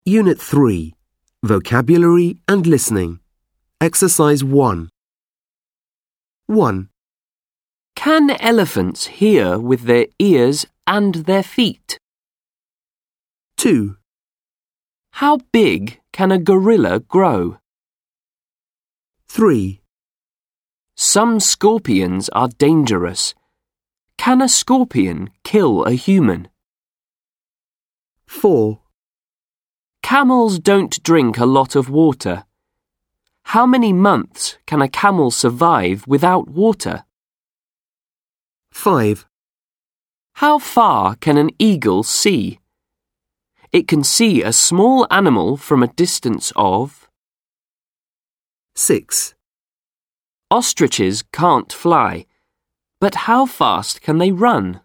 Unit 3. Vocabulary and Listening. Exercise 1. 1. Can elephants hear with their ears and their feet? 2. How big can a gorilla grow? 3. Some scorpions are dangerous. Can a scorpion kill a human? 4. Camels don't drink a lot of water. How many months can a camel survive without water? 5. How far can an eagle see? It can see a small animal from a distance of... 6. Ostriches can't fly, but how fast can they run?